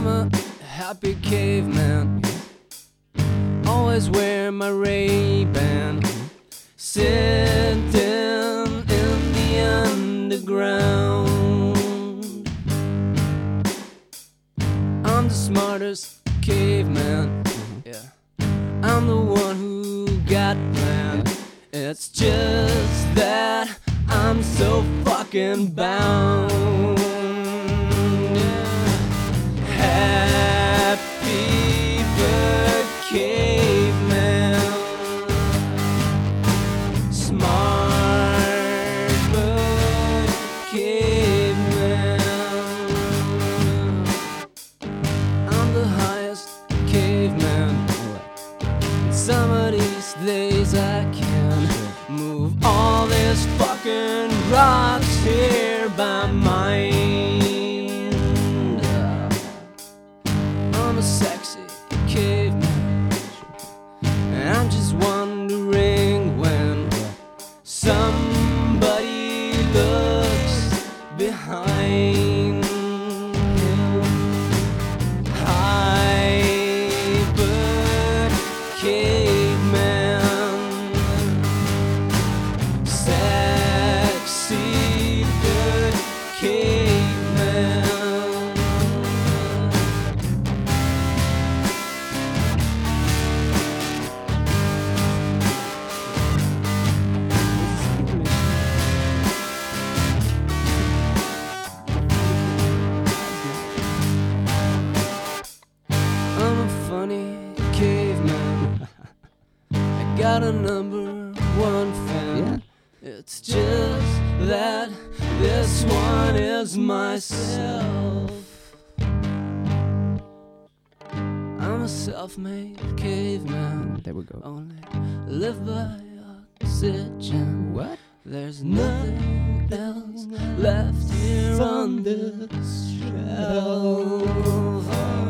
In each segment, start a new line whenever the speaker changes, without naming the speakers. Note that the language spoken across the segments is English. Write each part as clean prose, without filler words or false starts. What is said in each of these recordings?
I'm a happy caveman, always wear my Ray-Ban, sitting in the underground. I'm the smartest caveman, yeah. I'm the one who got planned. It's just that I'm so fucking bound. Happy bird caveman, smart bird caveman. I'm the highest caveman. Some of these days I can move all these fucking rocks here by mind. I'm a sexy caveman, and I'm just wondering when somebody looks behind him. Hybrid caveman, sexy good caveman. I'm a funny caveman. I got a #1 fan. It's just that this one is myself. I'm a self-made caveman.
There we go.
Only live by oxygen.
What?
There's nothing else left here on this shelf.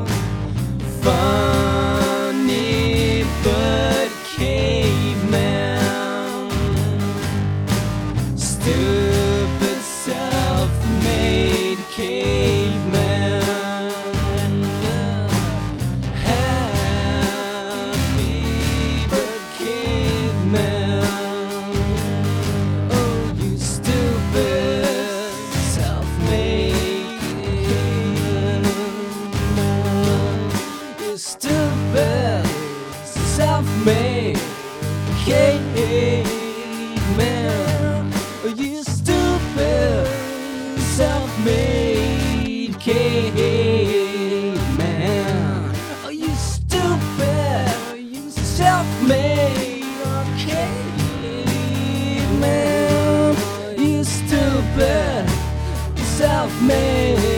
Funny but caveman, stupid self-made caveman, happy but caveman. Oh, you stupid self-made caveman. You stupid self-made caveman. You stupid self-made caveman. Oh, you stupid self-made caveman. You stupid self-made